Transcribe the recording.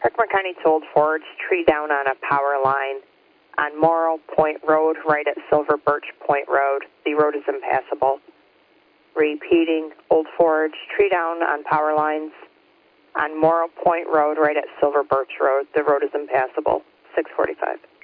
Herkimer County to Old Forge, tree down on a power line on Morrow Point Road, right at Silver Birch Point Road. The road is impassable. Repeating, Old Forge, tree down on power lines on Morrow Point Road, right at Silver Birch Road. The road is impassable. 645.